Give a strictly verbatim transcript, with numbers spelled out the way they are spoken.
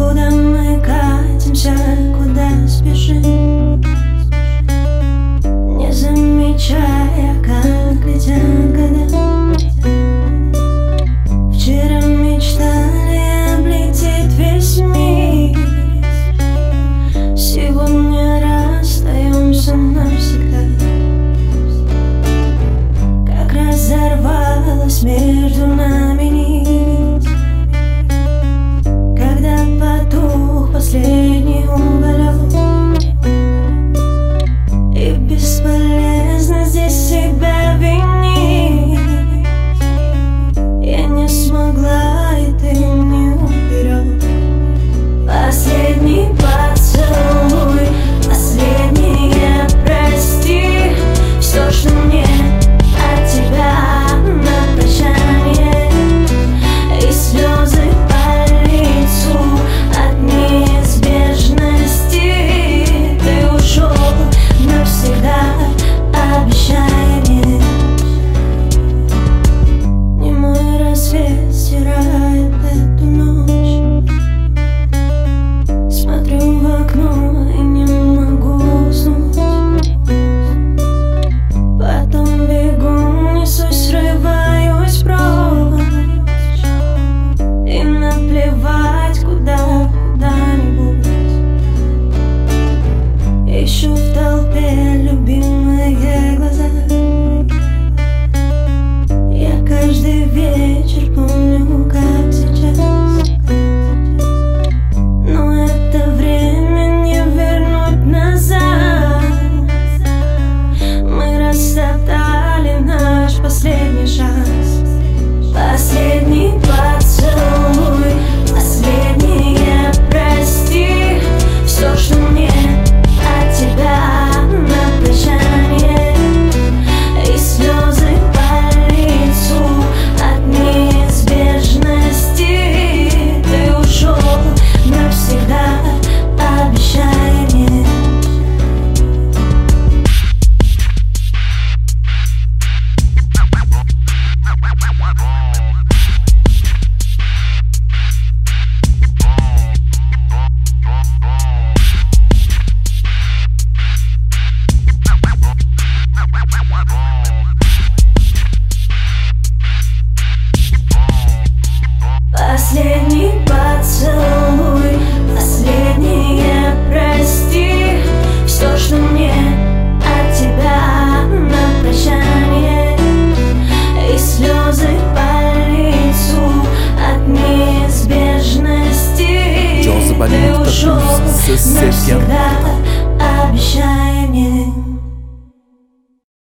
Куда мы катимся, куда спешим, не замечая, как летят года. Вчера мечтали облететь весь мир, сегодня расстаемся навсегда. Как разорвалась между нами нить, когда потух последний уголек, и бесполезно здесь себя винить. Я не смогла, и ты не уберег. Последний поцелуй, последнее прости, все, что мне от тебя на прощание, и слезы по лицу от неизбежности. Ты ушел навсегда, обещай мне. Немой рассвет стирает эту ночь. Смотрю в окно и не могу уснуть. Потом бегу, несусь, срываюсь прочь, и наплевать куда, куда-нибудь. Ищу в толпе любимые глаза. Я каждый вечер помню, как сейчас, но это время не вернуть назад. Мы растоптали наш последний шанс. Последний поцелуй, последнее прости, все, что мне от тебя на прощание, и слезы по лицу от неизбежности. Ты ушел навсегда, обещай мне. Последний поцелуй, последнее прости, все, что мне от тебя на прощание, и слезы по лицу от неизбежности. Ты ушел навсегда.